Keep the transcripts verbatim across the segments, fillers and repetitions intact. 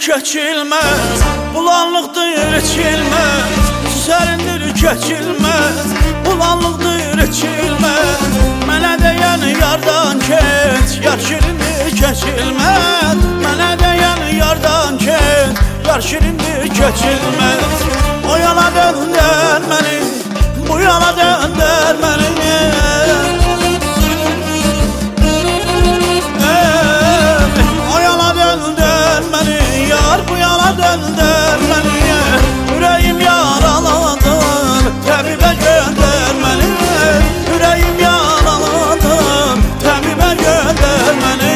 keçilməz, bulanlıqdır içilməz, sərindir keçilməz, bulanlıqdır içilməz. Mənə deyən yardan keç, yar şirindir keçilməz. Mənə deyən yardan keç, yar şirindir keçilməz. O yana döndər məni, bu yana döndər məni. Bu yana döndər məni, ürəyim yaraladır, təbibə göndər məni. Ürəyim yaraladır, təbibə göndər məni.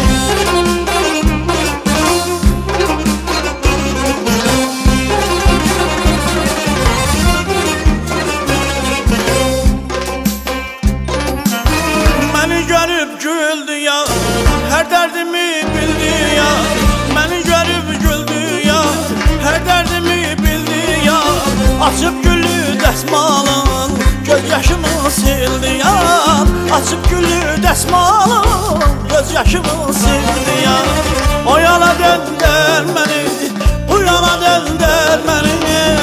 Məni görüb güldü ya, hər dərdimi bildi ya. Məni görüb hər dərdimi bildi ya. Açıb güllü dəsmalın, göz yaşımı sildi ya. Açıb güllü dəsmalın, göz yaşımı sildi ya. O yana döndər məni, bu yana döndər məni.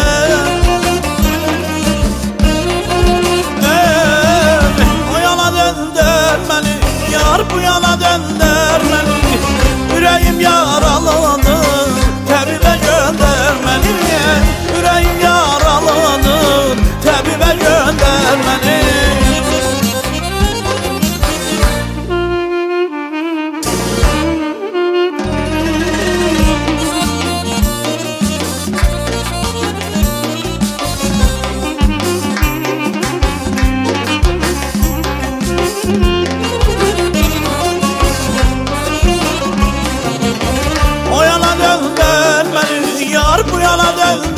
O yana döndər məni, yar bu yana döndər məni. Ürəyim yaraladır, təbibə göndər məni. Ürəyim yaraladır, təbibə göndər məni. O yana döndər məni, yar bu yana döndər.